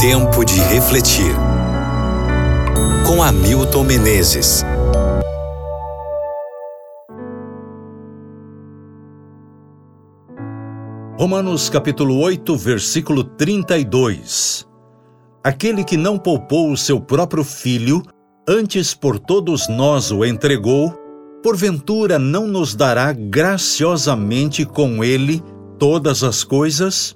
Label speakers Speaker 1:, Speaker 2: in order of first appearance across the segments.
Speaker 1: Tempo de refletir. Com Hamilton Menezes.
Speaker 2: Romanos capítulo 8, versículo 32. Aquele que não poupou o seu próprio filho, antes por todos nós o entregou, porventura não nos dará graciosamente com ele todas as coisas?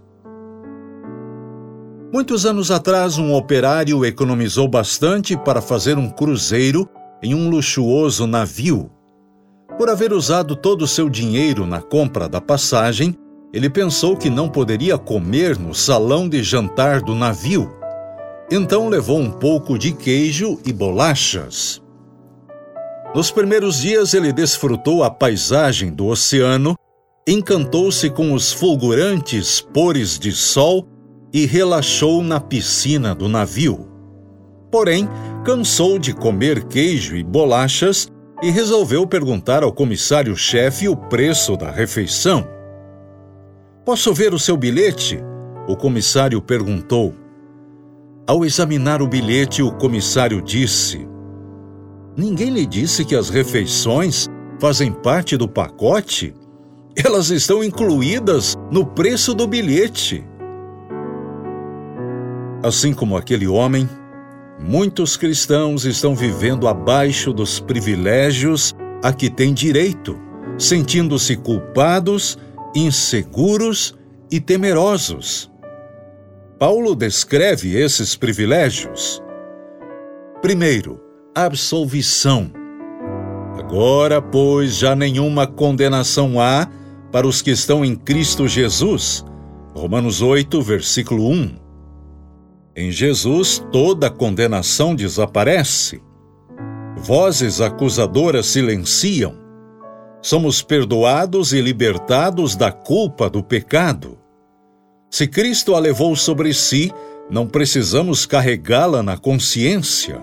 Speaker 2: Muitos anos atrás, um operário economizou bastante para fazer um cruzeiro em um luxuoso navio. Por haver usado todo o seu dinheiro na compra da passagem, ele pensou que não poderia comer no salão de jantar do navio. Então levou um pouco de queijo e bolachas. Nos primeiros dias ele desfrutou a paisagem do oceano, encantou-se com os fulgurantes pôres de sol e relaxou na piscina do navio. Porém, cansou de comer queijo e bolachas e resolveu perguntar ao comissário-chefe o preço da refeição. "Posso ver o seu bilhete?" o comissário perguntou. Ao examinar o bilhete, o comissário disse: "Ninguém lhe disse que as refeições fazem parte do pacote? Elas estão incluídas no preço do bilhete." Assim como aquele homem, muitos cristãos estão vivendo abaixo dos privilégios a que têm direito, sentindo-se culpados, inseguros e temerosos. Paulo descreve esses privilégios. Primeiro, absolvição. Agora, pois, já nenhuma condenação há para os que estão em Cristo Jesus. Romanos 8, versículo 1. Em Jesus, toda condenação desaparece. Vozes acusadoras silenciam. Somos perdoados e libertados da culpa do pecado. Se Cristo a levou sobre si, não precisamos carregá-la na consciência.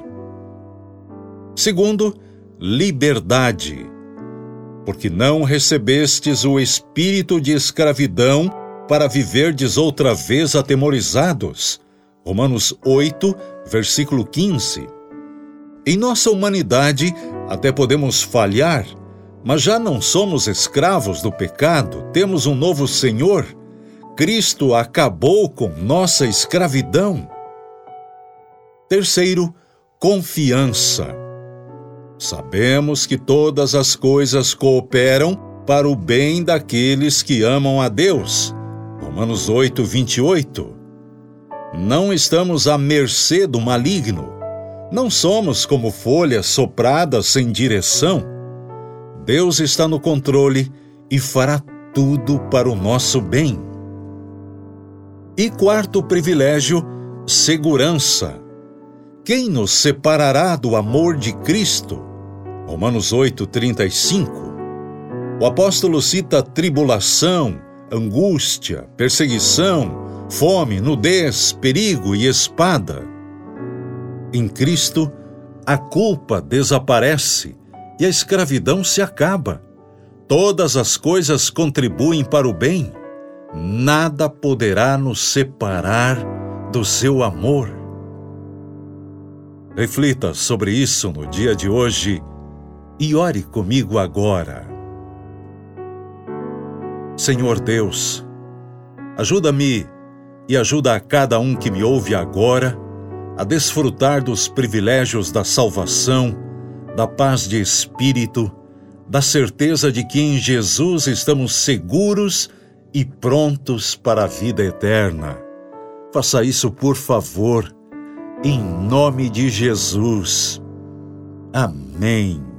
Speaker 2: Segundo, liberdade. Porque não recebestes o espírito de escravidão para viverdes outra vez atemorizados. Romanos 8, versículo 15. Em nossa humanidade, até podemos falhar, mas já não somos escravos do pecado, temos um novo Senhor. Cristo acabou com nossa escravidão. Terceiro, confiança. Sabemos que todas as coisas cooperam para o bem daqueles que amam a Deus. Romanos 8, 28. Não estamos à mercê do maligno. Não somos como folhas sopradas sem direção. Deus está no controle e fará tudo para o nosso bem. E quarto privilégio, segurança. Quem nos separará do amor de Cristo? Romanos 8, 35. O apóstolo cita tribulação, angústia, perseguição, fome, nudez, perigo e espada. Em Cristo, a culpa desaparece e a escravidão se acaba. Todas as coisas contribuem para o bem. Nada poderá nos separar do seu amor. Reflita sobre isso no dia de hoje e ore comigo agora. Senhor Deus, ajuda-me e ajuda a cada um que me ouve agora a desfrutar dos privilégios da salvação, da paz de espírito, da certeza de que em Jesus estamos seguros e prontos para a vida eterna. Faça isso, por favor, em nome de Jesus. Amém.